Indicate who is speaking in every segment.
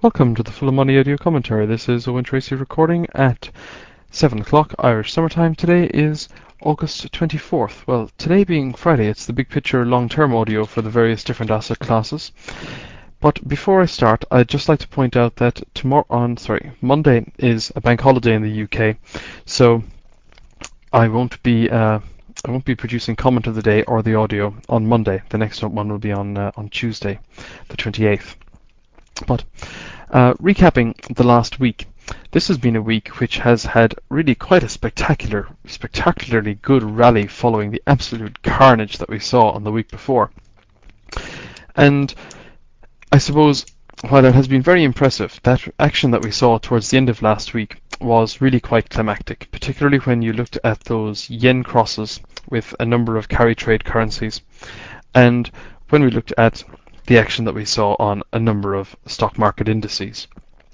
Speaker 1: Welcome to the Full of Money audio commentary. This is Owen Tracy recording at 7 o'clock Irish summertime. Today is August 24th. Well, today being Friday, it's the big picture long-term audio for the various different asset classes. But before I start, I'd just like to point out that Monday is a bank holiday in the UK, so I won't be producing comment of the day or the audio on Monday. The next one will be on Tuesday, the 28th. But recapping the last week, this has been a week which has had really quite a spectacularly good rally following the absolute carnage that we saw on the week before. And I suppose while it has been very impressive, that action that we saw towards the end of last week was really quite climactic, particularly when you looked at those yen crosses with a number of carry trade currencies, and when we looked at the action that we saw on a number of stock market indices.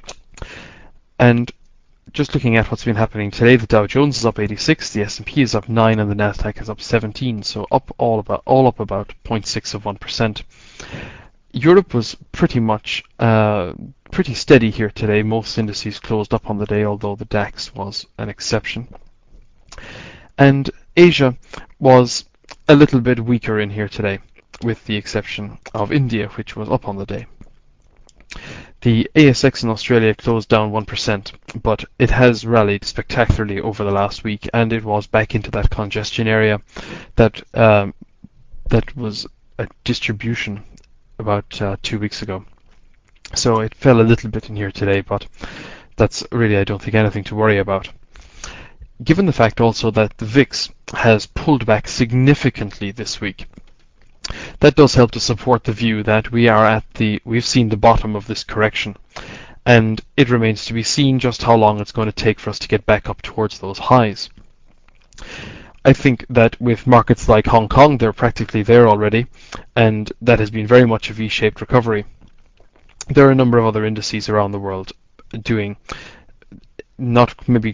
Speaker 1: And just looking at what's been happening today, the Dow Jones is up 86, the S&P is up 9, and the Nasdaq is up 17, so all up about 0.6%. Europe was pretty much pretty steady here today. Most indices closed up on the day, although the DAX was an exception. And Asia was a little bit weaker in here today, with the exception of India, which was up on the day. The ASX in Australia closed down 1%, but it has rallied spectacularly over the last week, and it was back into that congestion area that was a distribution about 2 weeks ago. So it fell a little bit in here today, but that's really, I don't think, anything to worry about. Given the fact also that the VIX has pulled back significantly this week, that does help to support the view that we've seen the bottom of this correction, and it remains to be seen just how long it's going to take for us to get back up towards those highs. I think that with markets like Hong Kong, they're practically there already, and that has been very much a V-shaped recovery. There are a number of other indices around the world doing not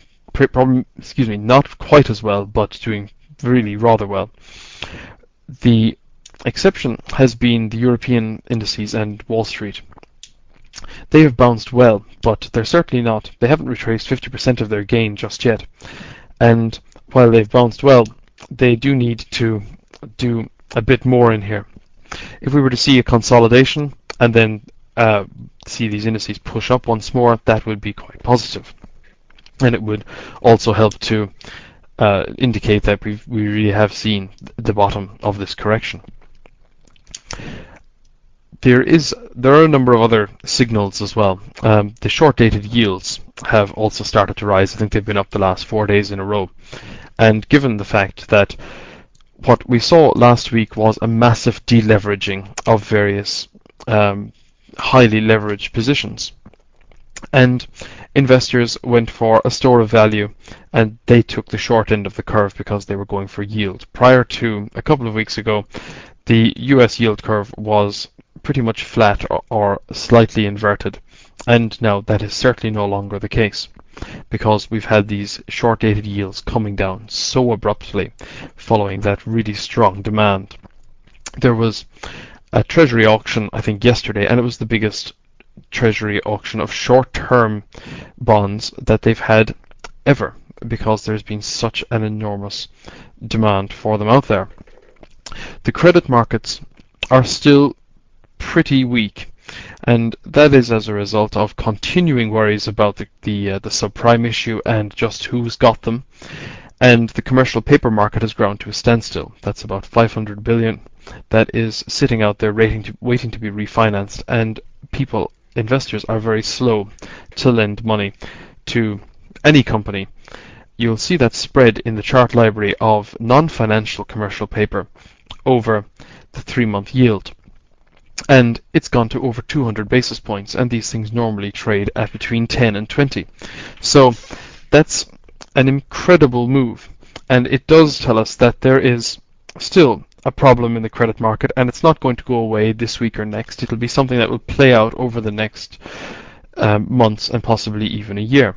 Speaker 1: quite as well, but doing really rather well. The exception has been the European indices and Wall Street. They have bounced well, but they haven't retraced 50% of their gain just yet. And while they've bounced well, they do need to do a bit more in here. If we were to see a consolidation and then see these indices push up once more, that would be quite positive. And it would also help to indicate that we really have seen the bottom of this correction. There are a number of other signals as well. The short-dated yields have also started to rise. I think they've been up the last 4 days in a row. And given the fact that what we saw last week was a massive deleveraging of various highly leveraged positions, and investors went for a store of value, and they took the short end of the curve because they were going for yield. Prior to a couple of weeks ago, the US yield curve was pretty much flat or slightly inverted, and now that is certainly no longer the case, because we've had these short-dated yields coming down so abruptly following that really strong demand. There was a treasury auction, I think, yesterday, and it was the biggest treasury auction of short-term bonds that they've had ever, because there's been such an enormous demand for them out there. The credit markets are still pretty weak, and that is as a result of continuing worries about the subprime issue and just who's got them. And the commercial paper market has ground to a standstill. That's about 500 billion that is sitting out there waiting to be refinanced, and investors are very slow to lend money to any company. You'll see that spread in the chart library of non-financial commercial paper over the 3-month yield. And it's gone to over 200 basis points, and these things normally trade at between 10 and 20. So that's an incredible move, and it does tell us that there is still a problem in the credit market, and it's not going to go away this week or next. It'll be something that will play out over the next months and possibly even a year,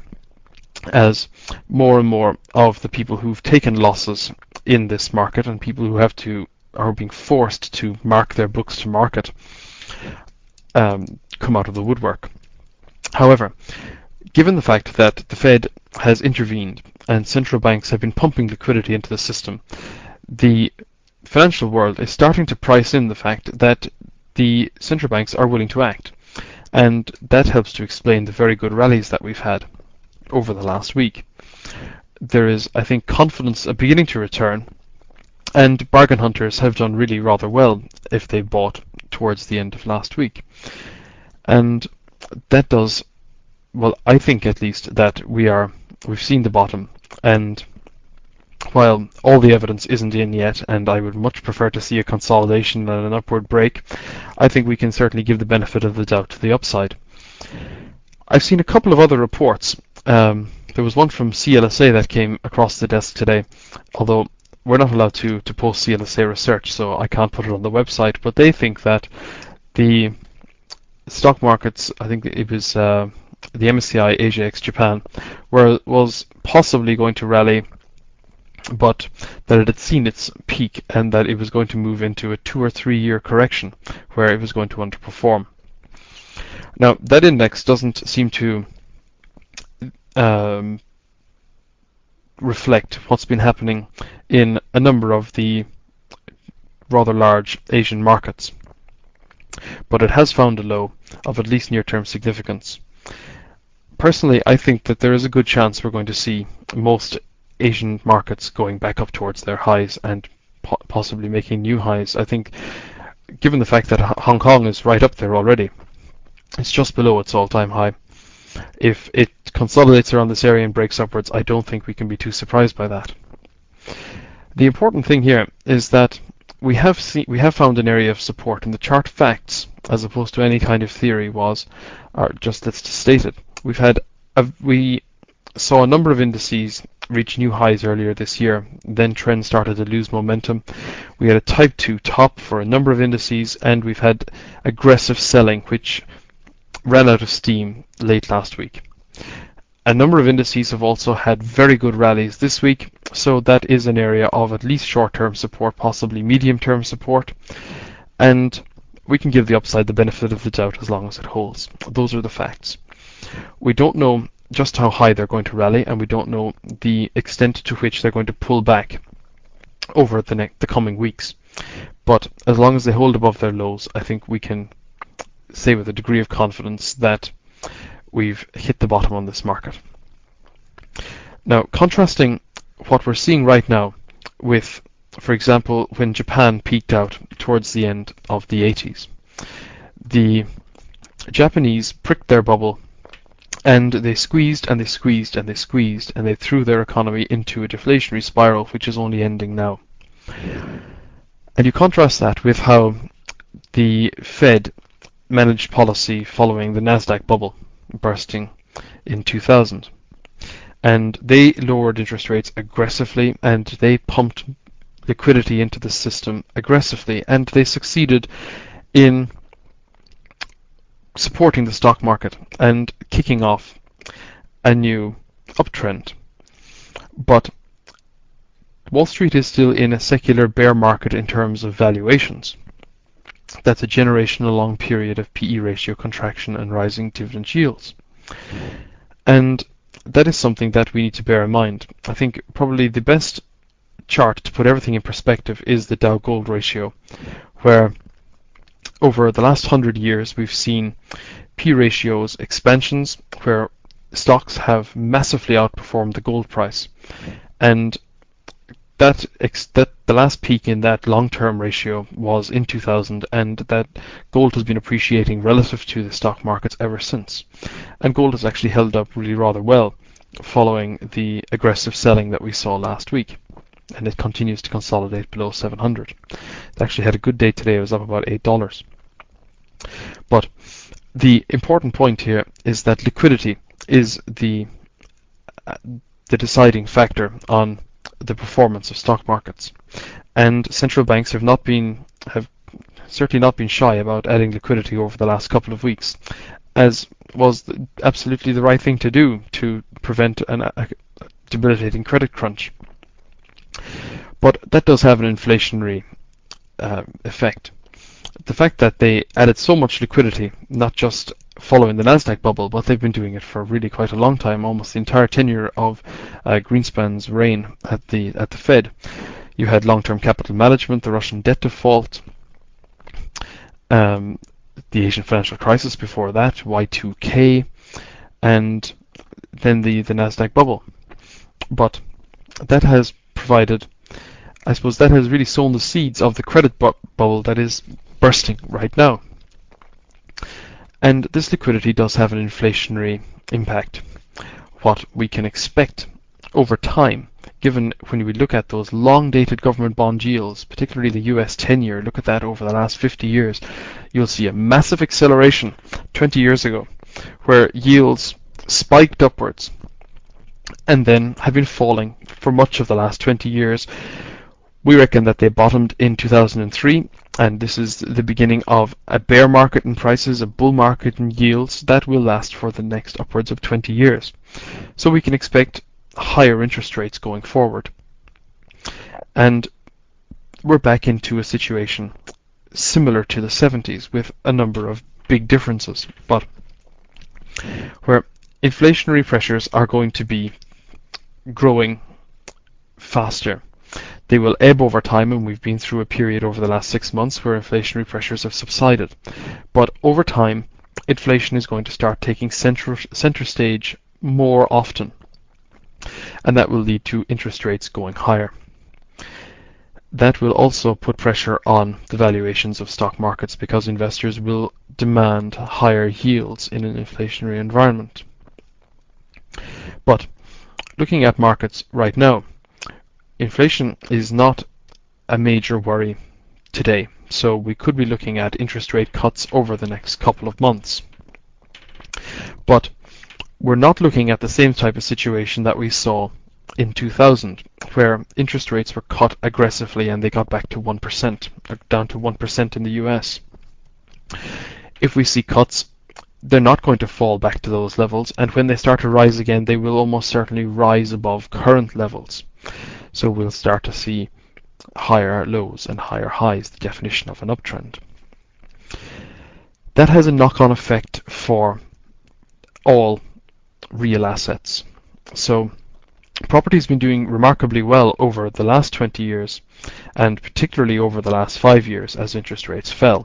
Speaker 1: as more and more of the people who've taken losses in this market and people who are being forced to mark their books to market come out of the woodwork. However, given the fact that the Fed has intervened and central banks have been pumping liquidity into the system, the financial world is starting to price in the fact that the central banks are willing to act. And that helps to explain the very good rallies that we've had over the last week. There is, I think, confidence beginning to return, and bargain hunters have done really rather well if they bought towards the end of last week. And that does, well, I think at least that we've seen the bottom, and while all the evidence isn't in yet, and I would much prefer to see a consolidation and an upward break, I think we can certainly give the benefit of the doubt to the upside. I've seen a couple of other reports. There was one from CLSA that came across the desk today, although we're not allowed to post CLSA research, so I can't put it on the website, but they think that the stock markets, I think it was the MSCI Asia ex Japan, was possibly going to rally, but that it had seen its peak and that it was going to move into a 2 or 3 year correction where it was going to underperform. Now, that index doesn't seem to reflect what's been happening in a number of the rather large Asian markets, but it has found a low of at least near-term significance. Personally, I think that there is a good chance we're going to see most Asian markets going back up towards their highs and possibly making new highs. I think, given the fact that Hong Kong is right up there already, it's just below its all-time high. If it consolidates around this area and breaks upwards, I don't think we can be too surprised by that. The important thing here is that we have found an area of support, and the chart facts, as opposed to any kind of theory, let's just state it. We saw a number of indices reach new highs earlier this year. Then trends started to lose momentum. We had a type 2 top for a number of indices, and we've had aggressive selling, which ran out of steam late last week. A number of indices have also had very good rallies this week, so that is an area of at least short-term support, possibly medium-term support, and we can give the upside the benefit of the doubt as long as it holds. Those are the facts. We don't know just how high they're going to rally, and we don't know the extent to which they're going to pull back over the coming weeks. But as long as they hold above their lows, I think we can say with a degree of confidence that we've hit the bottom on this market. Now, contrasting what we're seeing right now with, for example, when Japan peaked out towards the end of the 80s, the Japanese pricked their bubble, and they squeezed and they squeezed and they squeezed, and they threw their economy into a deflationary spiral, which is only ending now. And you contrast that with how the Fed managed policy following the Nasdaq bubble bursting in 2000. And they lowered interest rates aggressively, and they pumped liquidity into the system aggressively, and they succeeded in supporting the stock market and kicking off a new uptrend. But Wall Street is still in a secular bear market in terms of valuations. That's a generational-long period of PE ratio contraction and rising dividend yields. And that is something that we need to bear in mind. I think probably the best chart to put everything in perspective is the Dow-Gold ratio, where over the last 100 years we've seen P ratios expansions where stocks have massively outperformed the gold price. And that the last peak in that long-term ratio was in 2000, and that gold has been appreciating relative to the stock markets ever since. And gold has actually held up really rather well following the aggressive selling that we saw last week, and it continues to consolidate below 700. It actually had a good day today. It was up about $8. But the important point here is that liquidity is the deciding factor on the performance of stock markets, and central banks have certainly not been shy about adding liquidity over the last couple of weeks, as was absolutely the right thing to do to prevent a debilitating credit crunch. But that does have an inflationary effect. The fact that they added so much liquidity, not just following the Nasdaq bubble, but they've been doing it for really quite a long time, almost the entire tenure of Greenspan's reign at the Fed. You had long-term capital management, the Russian debt default, the Asian financial crisis before that, Y2K, and then the Nasdaq bubble. But that has provided, I suppose, that has really sown the seeds of the credit bubble that is bursting right now. And this liquidity does have an inflationary impact. What we can expect over time, given when we look at those long-dated government bond yields, particularly the US 10-year, look at that over the last 50 years, you'll see a massive acceleration 20 years ago, where yields spiked upwards and then have been falling for much of the last 20 years. We reckon that they bottomed in 2003, and this is the beginning of a bear market in prices, a bull market in yields that will last for the next upwards of 20 years. So we can expect higher interest rates going forward. And we're back into a situation similar to the 70s with a number of big differences, but where inflationary pressures are going to be growing faster. They will ebb over time, and we've been through a period over the last 6 months where inflationary pressures have subsided. But over time, inflation is going to start taking center stage more often, and that will lead to interest rates going higher. That will also put pressure on the valuations of stock markets because investors will demand higher yields in an inflationary environment. But looking at markets right now, inflation is not a major worry today, so we could be looking at interest rate cuts over the next couple of months. But we're not looking at the same type of situation that we saw in 2000, where interest rates were cut aggressively and they got back to 1%, down to 1% in the US. If we see cuts, they're not going to fall back to those levels, and when they start to rise again, they will almost certainly rise above current levels. So we'll start to see higher lows and higher highs, the definition of an uptrend. That has a knock-on effect for all real assets. So property has been doing remarkably well over the last 20 years, and particularly over the last 5 years as interest rates fell.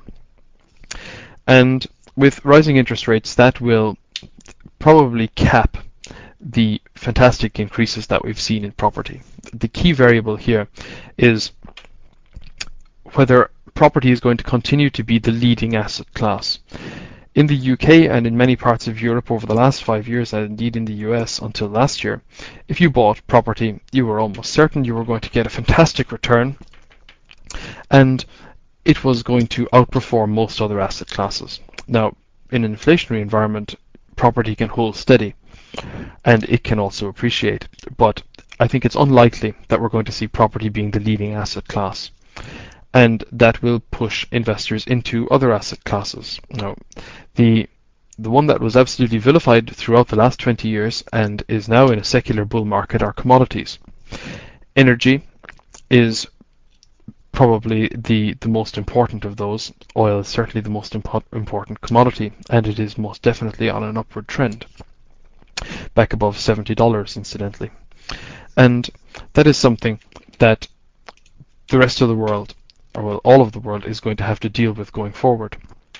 Speaker 1: And with rising interest rates, that will probably cap the fantastic increases that we've seen in property. The key variable here is whether property is going to continue to be the leading asset class. In the UK and in many parts of Europe over the last 5 years, and indeed in the US until last year, if you bought property, you were almost certain you were going to get a fantastic return, and it was going to outperform most other asset classes. Now, in an inflationary environment, property can hold steady, and it can also appreciate, but I think it's unlikely that we're going to see property being the leading asset class, and that will push investors into other asset classes. Now, the one that was absolutely vilified throughout the last 20 years and is now in a secular bull market are commodities. Energy is probably the most important of those. Oil is certainly the most important commodity, and it is most definitely on an upward trend, back above $70 incidentally. And that is something that the rest of the world, or well, all of the world, is going to have to deal with going forward.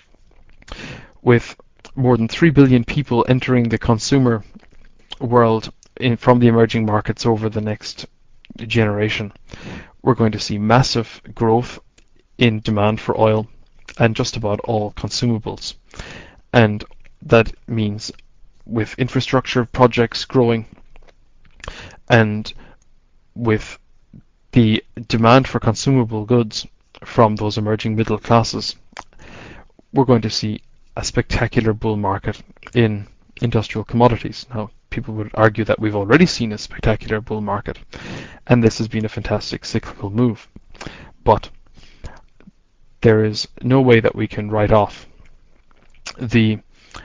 Speaker 1: With more than 3 billion people entering the consumer world from the emerging markets over the next generation, we're going to see massive growth in demand for oil and just about all consumables. And that means with infrastructure projects growing and with the demand for consumable goods from those emerging middle classes, we're going to see a spectacular bull market in industrial commodities. Now, people would argue that we've already seen a spectacular bull market, and this has been a fantastic cyclical move. But there is no way that we can write off the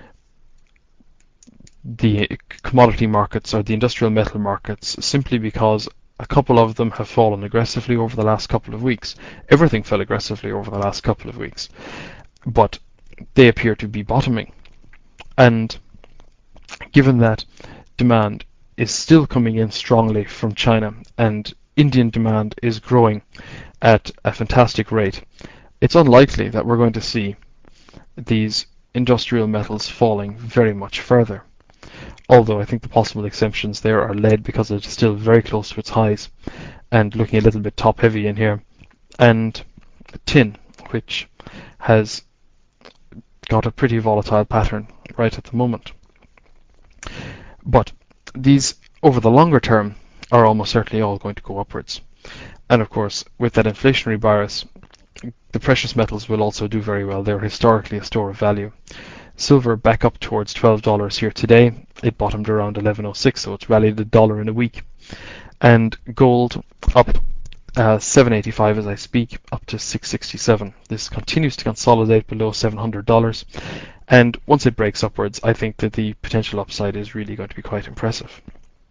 Speaker 1: commodity markets or the industrial metal markets simply because a couple of them have fallen aggressively over the last couple of weeks. Everything fell aggressively over the last couple of weeks, but they appear to be bottoming. And given that demand is still coming in strongly from China and Indian demand is growing at a fantastic rate, it's unlikely that we're going to see these industrial metals falling very much further. Although I think the possible exceptions there are lead, because it's still very close to its highs and looking a little bit top heavy in here, and tin, which has got a pretty volatile pattern right at the moment. But these, over the longer term, are almost certainly all going to go upwards. And of course, with that inflationary bias, the precious metals will also do very well. They're historically a store of value. Silver back up towards $12 here today. It bottomed around 11.06, so it's rallied $1 in a week. And gold up 785 as I speak, up to 667. This continues to consolidate below $700. And once it breaks upwards, I think that the potential upside is really going to be quite impressive.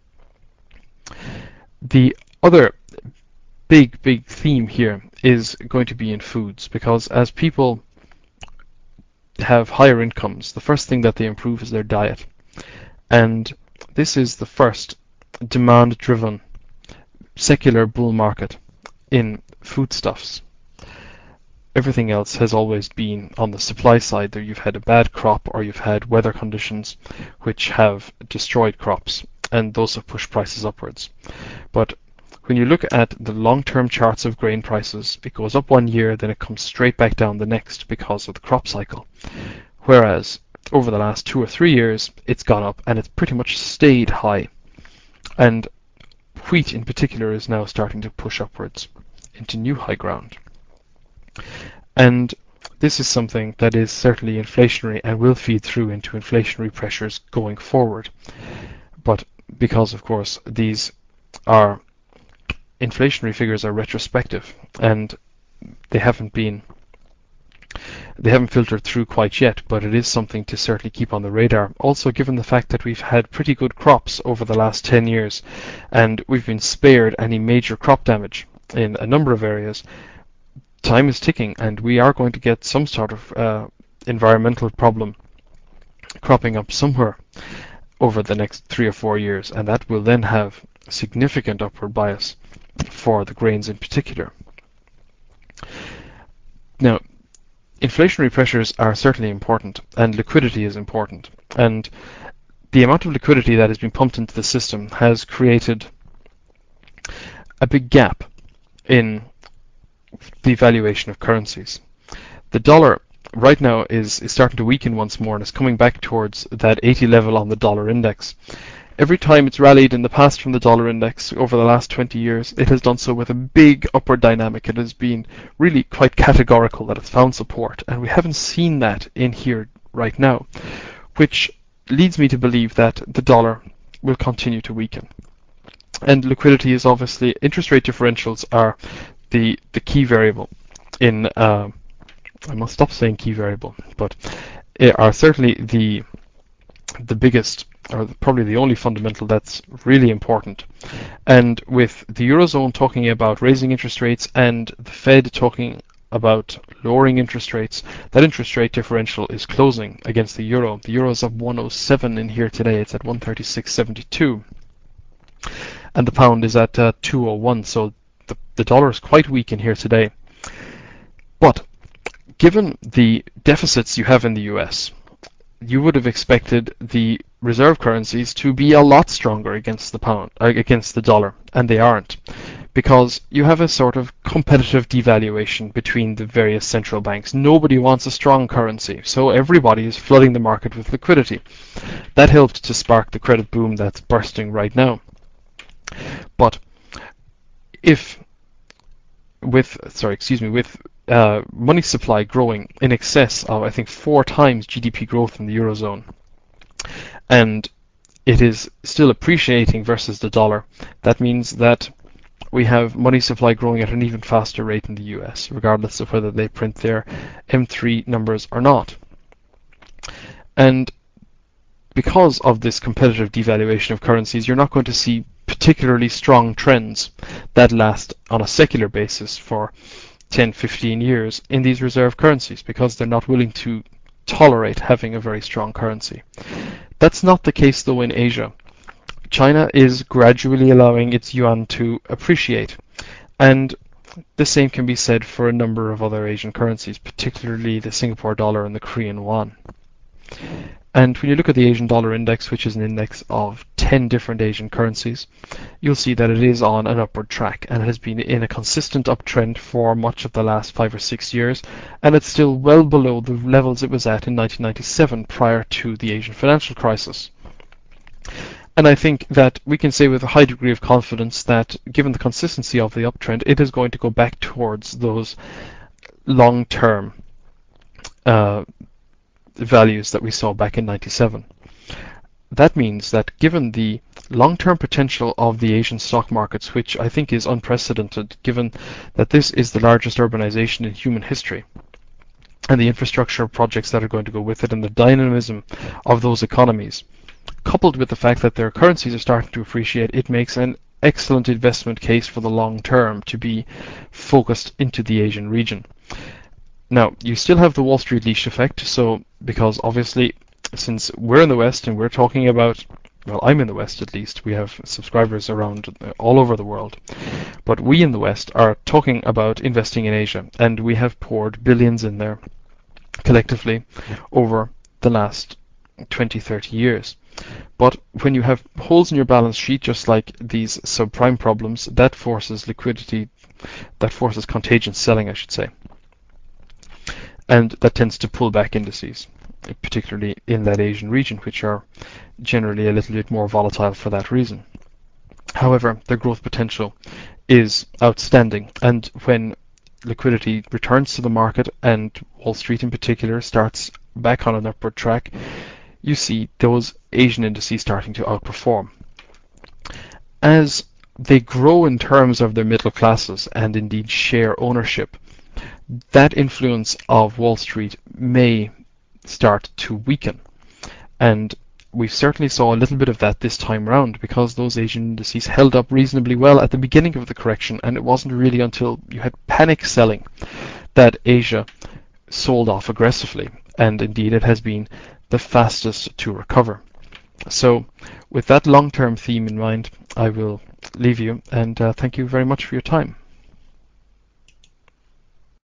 Speaker 1: The other big theme here is going to be in foods, because as people have higher incomes, the first thing that they improve is their diet. And this is the first demand-driven secular bull market in foodstuffs. Everything else has always been on the supply side. There you've had a bad crop, or you've had weather conditions which have destroyed crops, and those have pushed prices upwards. But when you look at the long-term charts of grain prices, it goes up one year, then it comes straight back down the next because of the crop cycle. Whereas over the last 2 or 3 years, it's gone up and it's pretty much stayed high. And wheat in particular is now starting to push upwards into new high ground. And this is something that is certainly inflationary and will feed through into inflationary pressures going forward. But because, of course, these are inflationary figures are retrospective and they haven't filtered through quite yet, but it is something to certainly keep on the radar. Also, given the fact that we've had pretty good crops over the last 10 years and we've been spared any major crop damage in a number of areas, time is ticking and we are going to get some sort of environmental problem cropping up somewhere over the next 3 or 4 years, and that will then have significant upward bias for the grains in particular. Now, inflationary pressures are certainly important, and liquidity is important. And the amount of liquidity that has been pumped into the system has created a big gap in the valuation of currencies. The dollar right now is starting to weaken once more and is coming back towards that 80 level on the dollar index. Every time it's rallied in the past from the dollar index over the last 20 years, it has done so with a big upward dynamic. It has been really quite categorical that it's found support, and we haven't seen that in here right now, which leads me to believe that the dollar will continue to weaken. And liquidity is obviously, interest rate differentials are the key variable in, I must stop saying key variable, but are certainly the biggest, or probably the only fundamental that's really important. And with the Eurozone talking about raising interest rates and the Fed talking about lowering interest rates, that interest rate differential is closing against the euro. The euro is up 107 in here today. It's at 136.72. And the pound is at 201. So the dollar is quite weak in here today. But given the deficits you have in the US, you would have expected the reserve currencies to be a lot stronger against the pound, against the dollar, and they aren't, because you have a sort of competitive devaluation between the various central banks. Nobody wants a strong currency, so everybody is flooding the market with liquidity. That helped to spark the credit boom that's bursting right now. But with money supply growing in excess of, I think, 4 times GDP growth in the Eurozone, and it is still appreciating versus the dollar, that means that we have money supply growing at an even faster rate in the US, regardless of whether they print their M3 numbers or not. And because of this competitive devaluation of currencies, you're not going to see particularly strong trends that last on a secular basis for 10, 15 years in these reserve currencies, because they're not willing to tolerate having a very strong currency. That's not the case though in Asia. China is gradually allowing its yuan to appreciate, and the same can be said for a number of other Asian currencies, particularly the Singapore dollar and the Korean won. And when you look at the Asian dollar index, which is an index of 10 different Asian currencies, you'll see that it is on an upward track and has been in a consistent uptrend for much of the last 5 or 6 years, and it's still well below the levels it was at in 1997 prior to the Asian financial crisis. And I think that we can say with a high degree of confidence that given the consistency of the uptrend, it is going to go back towards those long-term values that we saw back in 97. That means that given the long-term potential of the Asian stock markets, which I think is unprecedented given that this is the largest urbanization in human history, and the infrastructure projects that are going to go with it and the dynamism of those economies, coupled with the fact that their currencies are starting to appreciate, it makes an excellent investment case for the long term to be focused into the Asian region. Now, you still have the Wall Street leash effect, so because obviously since we're in the West and we're talking about, well, I'm in the West at least, we have subscribers around all over the world, but we in the West are talking about investing in Asia, and we have poured billions in there collectively over the last 20, 30 years. But when you have holes in your balance sheet, just like these subprime problems, that forces liquidity, that forces contagious selling, I should say. And that tends to pull back indices, particularly in that Asian region, which are generally a little bit more volatile for that reason. However, their growth potential is outstanding, and when liquidity returns to the market, and Wall Street in particular starts back on an upward track, you see those Asian indices starting to outperform. As they grow in terms of their middle classes and indeed share ownership, that influence of Wall Street may start to weaken. And we certainly saw a little bit of that this time round because those Asian indices held up reasonably well at the beginning of the correction, and it wasn't really until you had panic selling that Asia sold off aggressively, and indeed it has been the fastest to recover. So with that long-term theme in mind, I will leave you, and thank you very much for your time.